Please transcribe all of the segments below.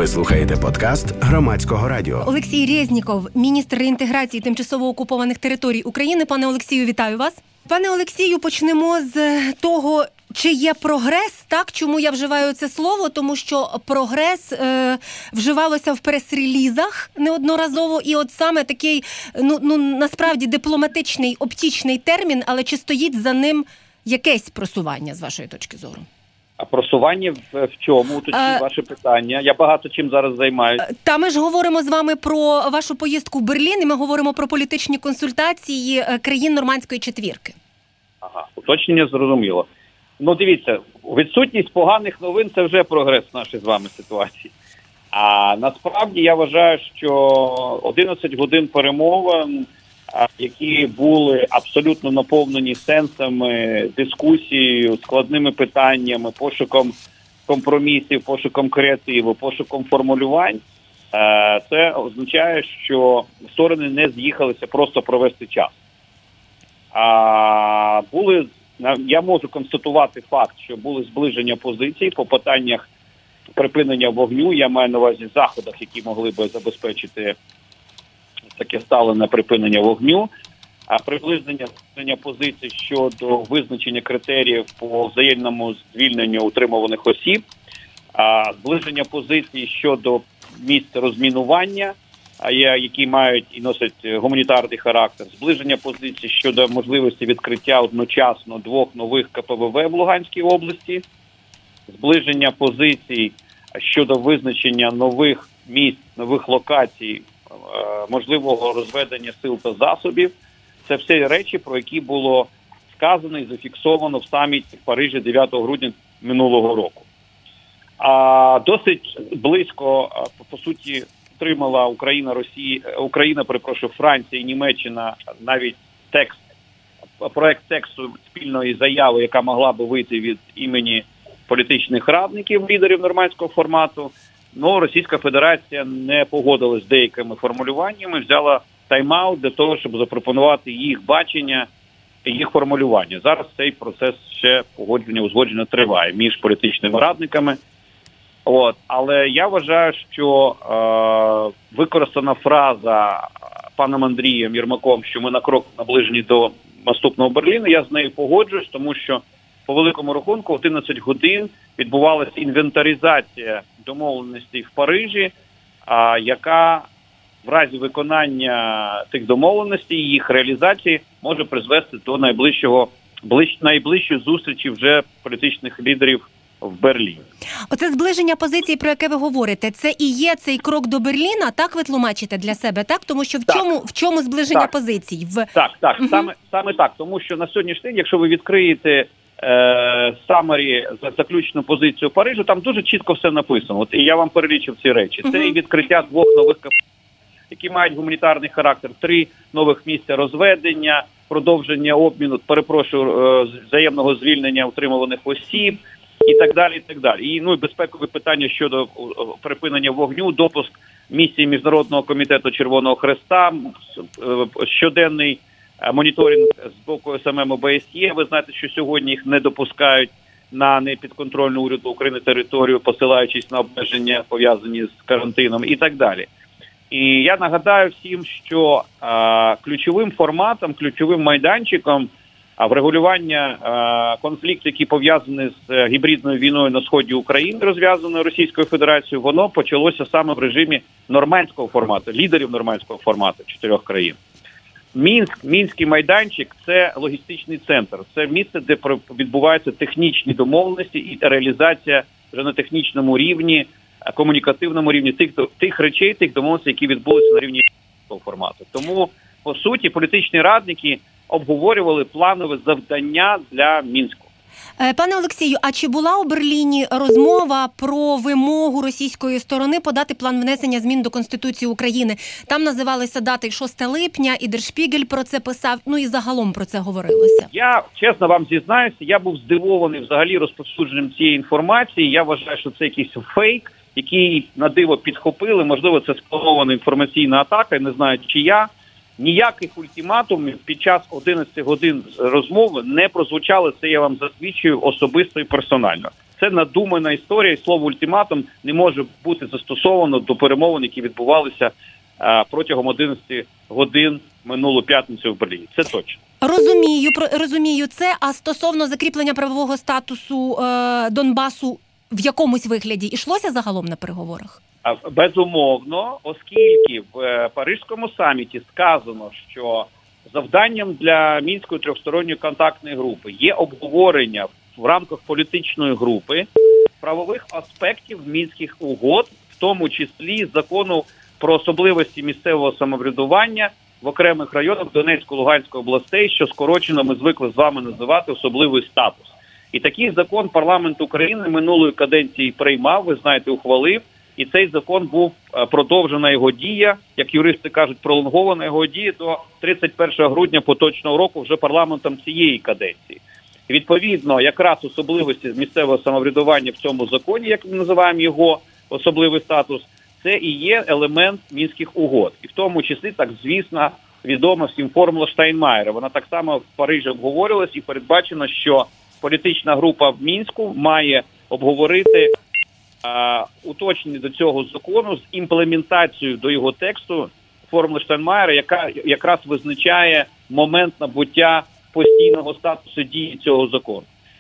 Ви слухаєте подкаст Громадського радіо. Олексій Резніков, міністр реінтеграції тимчасово окупованих територій України. Пане Олексію, вітаю вас. Пане Олексію, почнемо з того, чи є прогрес, так? Чому я вживаю це слово? Тому що прогрес вживалося в прес-релізах неодноразово, і от саме такий, насправді, дипломатичний, оптічний термін, але чи стоїть за ним якесь просування, з вашої точки зору? А просування в чому? Уточніть ваше питання. Я багато чим зараз займаюся. Та ми ж говоримо з вами про вашу поїздку в Берлін, і ми говоримо про політичні консультації країн Нормандської четвірки. Ага, уточнення зрозуміло. Ну, дивіться, відсутність поганих новин – це вже прогрес в нашій з вами ситуації. А насправді я вважаю, що 11 годин перемовин, які були абсолютно наповнені сенсами, дискусією, складними питаннями, пошуком компромісів, пошуком креативу, пошуком формулювань, це означає, що сторони не з'їхалися просто провести час. Я можу констатувати факт, що були зближення позицій по питаннях припинення вогню, я маю на увазі заходах, які могли би забезпечити таке сталене припинення вогню, а приближення позицій щодо визначення критеріїв по взаємному звільненню утримуваних осіб, зближення позицій щодо місць розмінування, які мають і носять гуманітарний характер, зближення позицій щодо можливості відкриття одночасно 2 нових КПВВ в Луганській області, зближення позицій щодо визначення нових місць, нових локацій, можливого розведення сил та засобів. Це все речі, про які було сказано і зафіксовано в саміті в Парижі 9 грудня минулого року. Досить близько, по суті, отримала Франція і Німеччина навіть проект тексту спільної заяви, яка могла би вийти від імені політичних радників, лідерів нормандського формату. Но Російська Федерація не погодилась з деякими формулюваннями, взяла тайм-аут для того, щоб запропонувати їх бачення, їх формулювання. Зараз цей процес ще узгодження триває між політичними радниками. Але я вважаю, що використана фраза паном Андрієм Єрмаком, що ми на крок наближені до наступного Берліну, я з нею погоджуюсь, тому що по великому рахунку 11 годин відбувалася інвентаризація домовленостей в Парижі, яка в разі виконання цих домовленостей, їх реалізації може призвести до найближчої зустрічі вже політичних лідерів в Берліні. Оце зближення позицій, про яке ви говорите, це і є цей крок до Берліна, так ви тлумачите для себе, так? Тому що в чому зближення позицій? Так, саме так. Тому що на сьогоднішній день, якщо ви відкриєте самарі заключну позицію Парижу, там дуже чітко все написано. І я вам перелічив ці речі. Це і відкриття 2 нових КПВ, які мають гуманітарний характер, 3 нових місця розведення, продовження обміну, взаємного звільнення утримуваних осіб і так далі, і так далі. І безпекові питання щодо припинення вогню, допуск місії Міжнародного комітету Червоного Хреста, щоденний моніторинг з боку СММ ОБСЄ. Ви знаєте, що сьогодні їх не допускають на непідконтрольну уряду України територію, посилаючись на обмеження, пов'язані з карантином і так далі. І я нагадаю всім, що ключовим форматом, ключовим майданчиком врегулювання конфлікту, який пов'язаний з гібридною війною на сході України, розв'язаною Російською Федерацією, воно почалося саме в режимі нормандського формату, лідерів нормандського формату 4 країн. Мінський майданчик – це логістичний центр, це місце, де відбуваються технічні домовленості і реалізація вже на технічному рівні, комунікативному рівні тих речей, тих домовленостей, які відбулися на рівні формату. Тому, по суті, політичні радники обговорювали планове завдання для Мінську. Пане Олексію, а чи була у Берліні розмова про вимогу російської сторони подати план внесення змін до Конституції України? Там називалися дати 6 липня, і Der Spiegel про це писав, і загалом про це говорилося. Я, чесно вам зізнаюся, я був здивований взагалі розповсюдженням цієї інформації. Я вважаю, що це якийсь фейк, який на диво підхопили. Можливо, це спланована інформаційна атака, не знаю чия. Ніяких ультиматумів під час 11 годин розмови не прозвучало, це я вам засвідчую особисто і персонально. Це надумана історія, і слово ультиматум не може бути застосовано до перемовин, які відбувалися протягом 11 годин минулу п'ятницю в Берліні. Це точно. Розумію це. А стосовно закріплення правового статусу Донбасу в якомусь вигляді йшлося загалом на переговорах? Безумовно, оскільки в Паризькому саміті сказано, що завданням для Мінської трьохсторонньої контактної групи є обговорення в рамках політичної групи правових аспектів мінських угод, в тому числі закону про особливості місцевого самоврядування в окремих районах Донецької, Луганської областей, що скорочено ми звикли з вами називати особливий статус. І такий закон парламент України минулої каденції приймав, ви знаєте, ухвалив, і цей закон був продовжена його дія, як юристи кажуть, пролонгована його дія до 31 грудня поточного року вже парламентом цієї каденції. Відповідно, якраз особливості місцевого самоврядування в цьому законі, як ми називаємо його особливий статус, це і є елемент Мінських угод. І в тому числі, так звісно, відома всім формула Штайнмаєра. Вона так само в Парижі обговорювалась і передбачено, що політична група в Мінську має обговорити уточнення до цього закону з імплементацією до його тексту формули Штайнмаєра, яка якраз визначає момент набуття постійного статусу дії цього закону.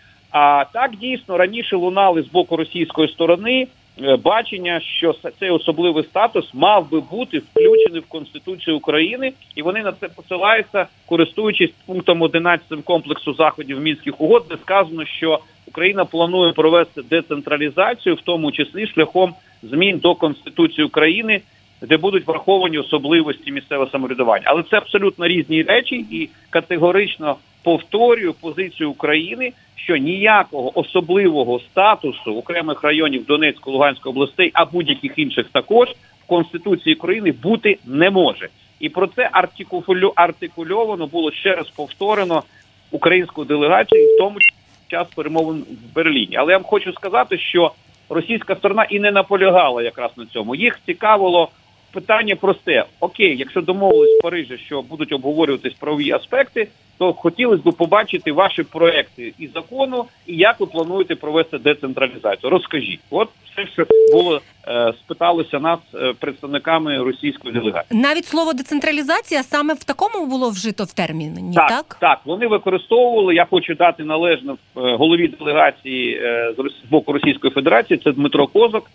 А так дійсно раніше лунали з боку російської сторони бачення, що цей особливий статус мав би бути включений в Конституцію України, і вони на це посилаються, користуючись пунктом 11 комплексу заходів Мінських угод, де сказано, що Україна планує провести децентралізацію, в тому числі шляхом змін до Конституції України, де будуть враховані особливості місцевого самоврядування. Але це абсолютно різні речі, і категорично повторюю позицію України, що ніякого особливого статусу окремих районів Донецької, Луганської областей, а будь-яких інших також, в Конституції України бути не може. І про це артикульовано було, ще раз повторено, українською делегацією, в тому час перемовин в Берліні. Але я вам хочу сказати, що російська сторона і не наполягала якраз на цьому. Їх цікавило питання просте. Окей, якщо домовились в Парижі, що будуть обговорюватись правові аспекти, то хотілося б побачити ваші проекти і закону, і як ви плануєте провести децентралізацію. Розкажіть. От все, що було, спиталося нас представниками російської делегації. Навіть слово децентралізація саме в такому було вжито в терміні, так? Так, вони використовували, я хочу дати належне голові делегації з боку Російської Федерації, це Дмитро Козак.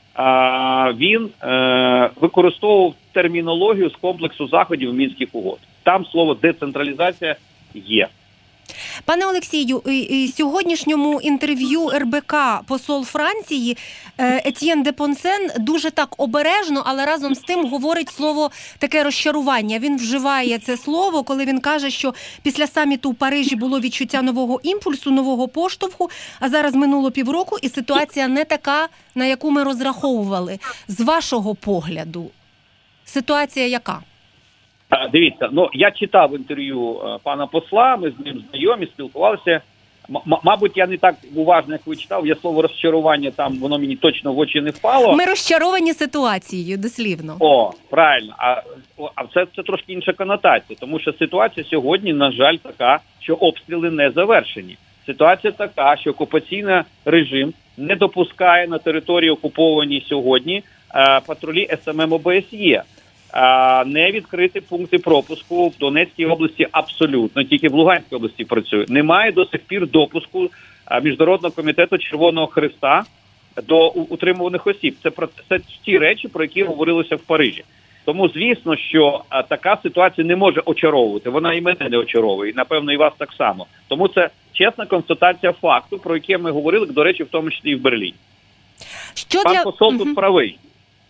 Він використовував термінологію з комплексу заходів Мінських угод. Там слово децентралізація є. Пане Олексію, у сьогоднішньому інтерв'ю РБК посол Франції Етьєн де Понсен дуже так обережно, але разом з тим говорить слово таке розчарування. Він вживає це слово, коли він каже, що після саміту в Парижі було відчуття нового імпульсу, нового поштовху, а зараз минуло півроку і ситуація не така, на яку ми розраховували. З вашого погляду, ситуація яка? Дивіться, я читав інтерв'ю пана посла, ми з ним знайомі, спілкувалися. Мабуть, я не так уважно, як ви читав, я слово розчарування, там воно мені точно в очі не впало. Ми розчаровані ситуацією, дослівно. Правильно. А це трошки інша конотація, тому що ситуація сьогодні, на жаль, така, що обстріли не завершені. Ситуація така, що окупаційний режим не допускає на території окупованій сьогодні патрулі СММ ОБСЄ. Не відкриті пункти пропуску в Донецькій області абсолютно, тільки в Луганській області працює. Немає до сих пір допуску Міжнародного комітету Червоного Хреста до утримуваних осіб. Це ті речі, про які говорилося в Парижі. Тому, звісно, що така ситуація не може очаровувати. Вона і мене не очаровує, і, напевно, і вас так само. Тому це чесна констатація факту, про який ми говорили, до речі, в тому числі і в Берліні. Пан посол тут правий.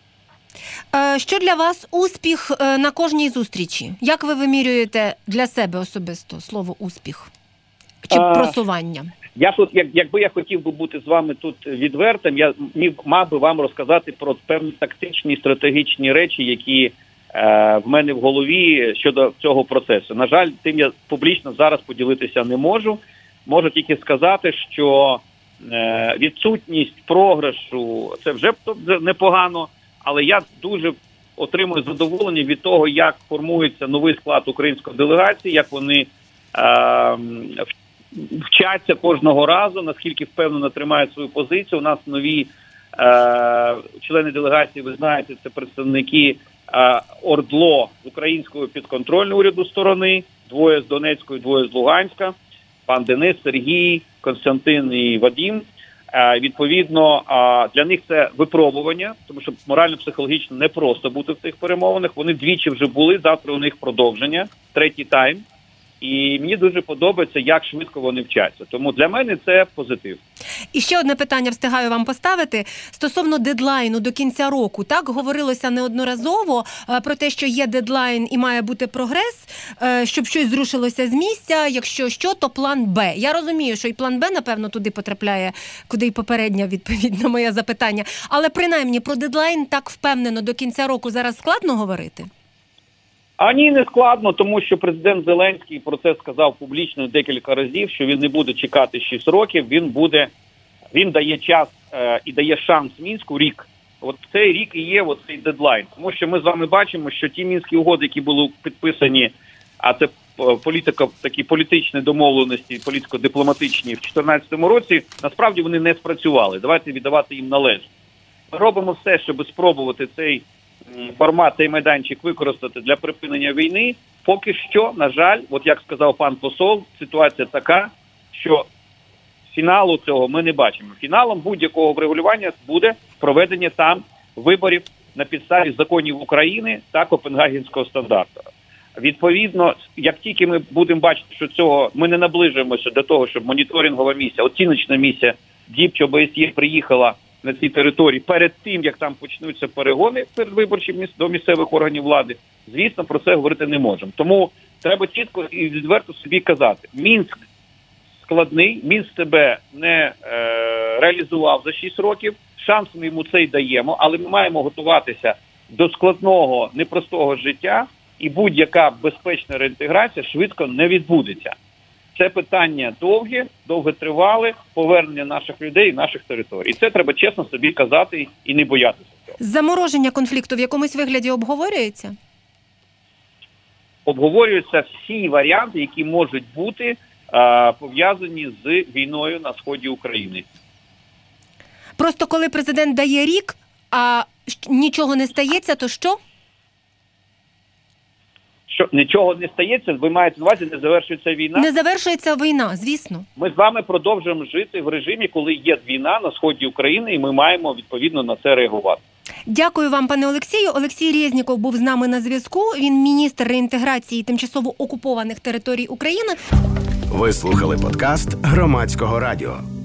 Що для вас успіх на кожній зустрічі? Як ви вимірюєте для себе особисто слово «успіх» чи просування? Я тут, якби я хотів би бути з вами тут відвертим, я мав би вам розказати про певні тактичні, стратегічні речі, які в мене в голові щодо цього процесу. На жаль, тим я публічно зараз поділитися не можу. Можу тільки сказати, що відсутність програшу – це вже непогано. Але я дуже отримую задоволення від того, як формується новий склад української делегації, як вони вчаться кожного разу, наскільки впевнено тримають свою позицію. У нас нові члени делегації, ви знаєте, це представники ОРДЛО з української підконтрольної уряду сторони, двоє з Донецької, двоє з Луганська, пан Денис, Сергій, Константин і Вадим. Відповідно, для них це випробування, тому що морально-психологічно не просто бути в цих перемовинах. Вони двічі вже були, завтра у них продовження, третій тайм. І мені дуже подобається, як швидко вони вчаться. Тому для мене це позитив. І ще одне питання встигаю вам поставити. Стосовно дедлайну до кінця року. Так, говорилося неодноразово про те, що є дедлайн і має бути прогрес, щоб щось зрушилося з місця. Якщо що, то план Б. Я розумію, що і план Б, напевно, туди потрапляє, куди й попереднє, відповідно, моє запитання. Але принаймні про дедлайн так впевнено до кінця року зараз складно говорити? Ні, не складно, тому що президент Зеленський про це сказав публічно декілька разів, що він не буде чекати 6 років, він дає час і дає шанс Мінську рік. От цей рік і є цей дедлайн. Тому що ми з вами бачимо, що ті мінські угоди, які були підписані, а це такі політичні домовленості, політико-дипломатичні в 2014 році, насправді вони не спрацювали. Давайте віддавати їм належне. Ми робимо все, щоб спробувати цей формат, цей майданчик використати для припинення війни. Поки що, на жаль, як сказав пан посол, ситуація така, що фіналу цього ми не бачимо. Фіналом будь-якого врегулювання буде проведення там виборів на підставі законів України та Копенгагенського стандарту. Відповідно, як тільки ми будемо бачити, що цього ми не наближуємося до того, щоб моніторингова місія, оціночна місія ДІП чи ОБСЄ приїхала на ці території перед тим, як там почнуться перегони передвиборчі до місцевих органів влади, звісно, про це говорити не можемо. Тому треба чітко і відверто собі казати. Мінськ складний, Мінськ себе не реалізував за 6 років, шанс ми йому цей даємо, але ми маємо готуватися до складного, непростого життя, і будь-яка безпечна реінтеграція швидко не відбудеться. Це питання довготривале, повернення наших людей і наших територій. І це треба чесно собі казати і не боятися цього. Замороження конфлікту в якомусь вигляді обговорюється? Обговорюються всі варіанти, які можуть бути пов'язані з війною на сході України. Просто коли президент дає рік, а нічого не стається, то що? Що нічого не стається, ви маєте на увазі, не завершується війна? Не завершується війна, звісно. Ми з вами продовжуємо жити в режимі, коли є війна на сході України, і ми маємо відповідно на це реагувати. Дякую вам, пане Олексію. Олексій Резніков був з нами на зв'язку. Він міністр реінтеграції тимчасово окупованих територій України. Ви слухали подкаст Громадського радіо.